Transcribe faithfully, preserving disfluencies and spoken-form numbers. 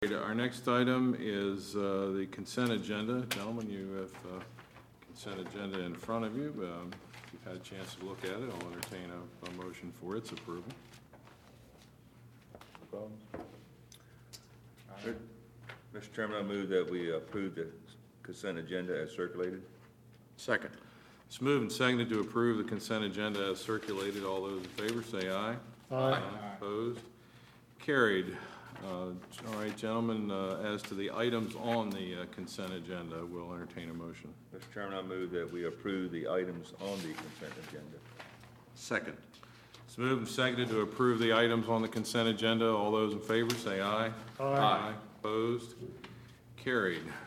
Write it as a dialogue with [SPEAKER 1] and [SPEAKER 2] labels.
[SPEAKER 1] Our next item is uh, the consent agenda. Gentlemen, you have uh, consent agenda in front of you. Um, If you've had a chance to look at it, I'll entertain a, a motion for its approval.
[SPEAKER 2] Mister Chairman, I move that we approve the consent agenda as circulated.
[SPEAKER 3] Second.
[SPEAKER 1] It's moved and seconded to approve the consent agenda as circulated. All those in favor say aye.
[SPEAKER 3] Aye.
[SPEAKER 1] Opposed? Carried. Uh, All right, gentlemen, uh, as to the items on the uh, consent agenda, we'll entertain a motion.
[SPEAKER 2] Mister Chairman, I move that we approve the items on the consent agenda.
[SPEAKER 3] Second.
[SPEAKER 1] It's moved and seconded to approve the items on the consent agenda. All those in favor say aye.
[SPEAKER 3] Aye.
[SPEAKER 1] Opposed? Carried.